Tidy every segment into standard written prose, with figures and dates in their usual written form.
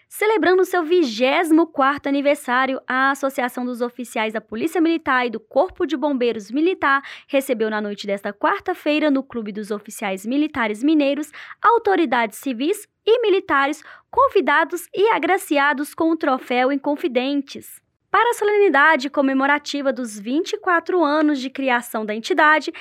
Celebrando seu 24º aniversário, a Associação dos Oficiais da Polícia Militar e do Corpo de Bombeiros Militar recebeu na noite desta quarta-feira, no Clube dos Oficiais Militares Mineiros, autoridades civis e militares convidados e agraciados com o troféu Inconfidentes. Para a solenidade comemorativa dos 24 anos de criação da entidade,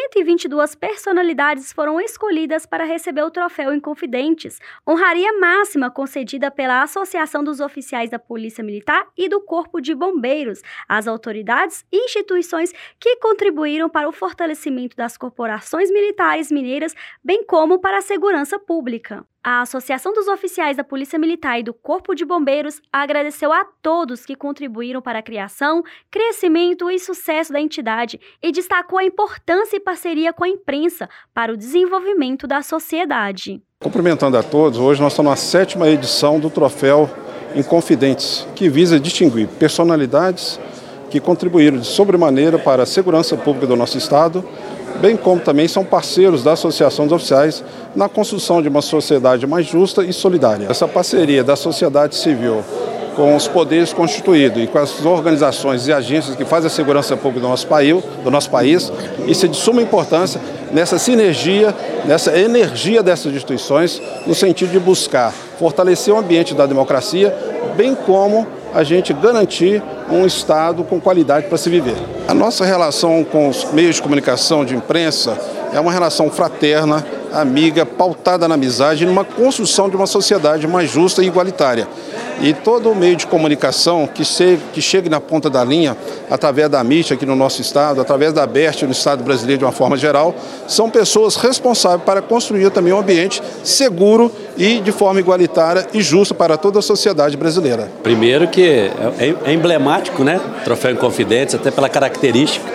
122 personalidades foram escolhidas para receber o troféu Inconfidentes, honraria máxima concedida pela Associação dos Oficiais da Polícia Militar e do Corpo de Bombeiros, às autoridades e instituições que contribuíram para o fortalecimento das corporações militares mineiras, bem como para a segurança pública. A Associação dos Oficiais da Polícia Militar e do Corpo de Bombeiros agradeceu a todos que contribuíram para a criação, crescimento e sucesso da entidade e destacou a importância e parceria com a imprensa para o desenvolvimento da sociedade. Cumprimentando a todos, hoje nós estamos na 7ª edição do troféu Inconfidentes, que visa distinguir personalidades que contribuíram de sobremaneira para a segurança pública do nosso Estado, bem como também são parceiros da Associação dos Oficiais na construção de uma sociedade mais justa e solidária. Essa parceria da sociedade civil com os poderes constituídos e com as organizações e agências que fazem a segurança pública do nosso país, isso é de suma importância nessa sinergia, nessa energia dessas instituições, no sentido de buscar fortalecer o ambiente da democracia, bem como a gente garantir um Estado com qualidade para se viver. A nossa relação com os meios de comunicação, de imprensa, é uma relação fraterna, amiga, pautada na amizade e numa construção de uma sociedade mais justa e igualitária. E todo o meio de comunicação que chegue na ponta da linha, através da mídia aqui no nosso Estado, através da ABERT no Estado brasileiro de uma forma geral, são pessoas responsáveis para construir também um ambiente seguro e de forma igualitária e justa para toda a sociedade brasileira. Primeiro que é emblemático, né? Troféu Inconfidentes, até pela característica,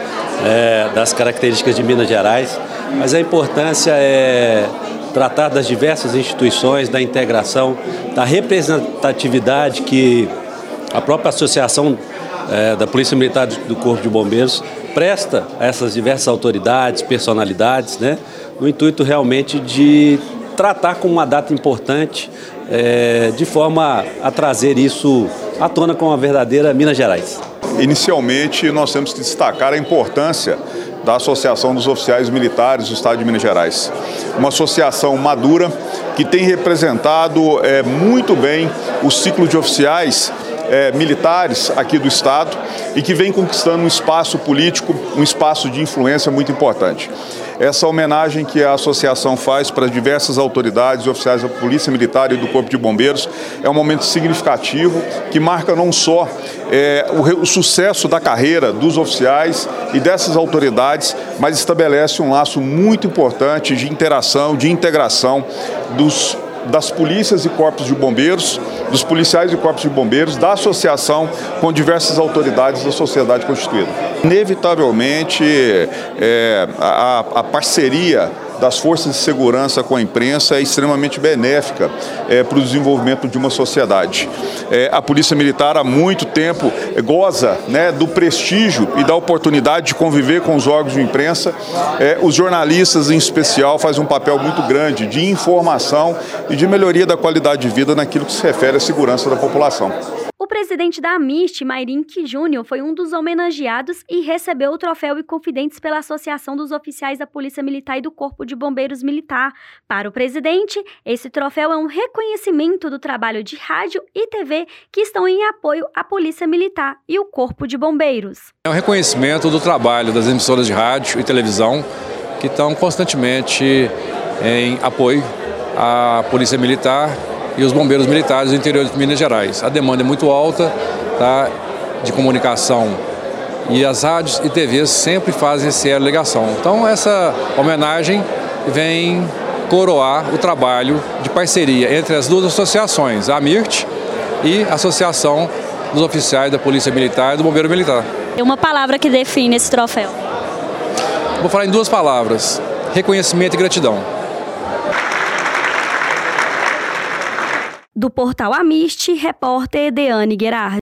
das características de Minas Gerais, mas a importância é tratar das diversas instituições, da integração, da representatividade que a própria Associação da Polícia Militar do Corpo de Bombeiros presta a essas diversas autoridades, personalidades, né, no intuito realmente de tratar como uma data importante, de forma a trazer isso à tona com a verdadeira Minas Gerais. Inicialmente, nós temos que destacar a importância da Associação dos Oficiais Militares do Estado de Minas Gerais. Uma associação madura que tem representado muito bem o ciclo de oficiais militares aqui do Estado e que vem conquistando um espaço político, um espaço de influência muito importante. Essa homenagem que a associação faz para diversas autoridades e oficiais da Polícia Militar e do Corpo de Bombeiros é um momento significativo que marca não só o sucesso da carreira dos oficiais e dessas autoridades, mas estabelece um laço muito importante de interação, de integração das polícias e corpos de bombeiros, dos policiais e corpos de bombeiros, da associação com diversas autoridades da sociedade constituída. Inevitavelmente, a parceria das forças de segurança com a imprensa é extremamente benéfica para o desenvolvimento de uma sociedade. A Polícia Militar há muito tempo goza, né, do prestígio e da oportunidade de conviver com os órgãos de imprensa. Os jornalistas, em especial, fazem um papel muito grande de informação e de melhoria da qualidade de vida naquilo que se refere à segurança da população. O presidente da AMIST, Mairink Júnior, foi um dos homenageados e recebeu o troféu Inconfidentes pela Associação dos Oficiais da Polícia Militar e do Corpo de Bombeiros Militar. Para o presidente, esse troféu é um reconhecimento do trabalho de rádio e TV que estão em apoio à Polícia Militar e o Corpo de Bombeiros. É um reconhecimento do trabalho das emissoras de rádio e televisão que estão constantemente em apoio à Polícia Militar e os bombeiros militares do interior de Minas Gerais. A demanda é muito alta, tá, de comunicação, e as rádios e TVs sempre fazem essa ligação. Então essa homenagem vem coroar o trabalho de parceria entre as duas associações, a AMIRT e a Associação dos Oficiais da Polícia Militar e do Bombeiro Militar. É uma palavra que define esse troféu. Vou falar em 2 palavras: reconhecimento e gratidão. Do portal AMIST, repórter Deane Guerard.